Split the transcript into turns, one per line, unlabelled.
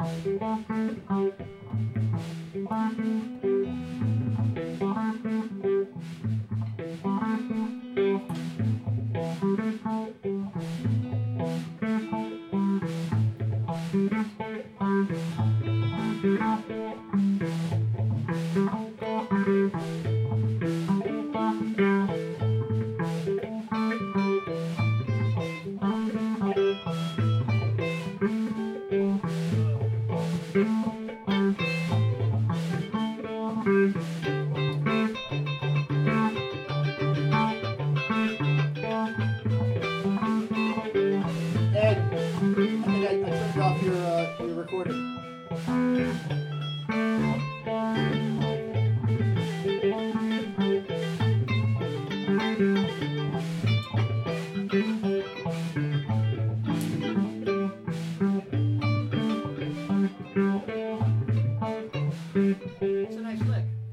Ed, I think I turned off your recording. It's a nice lick.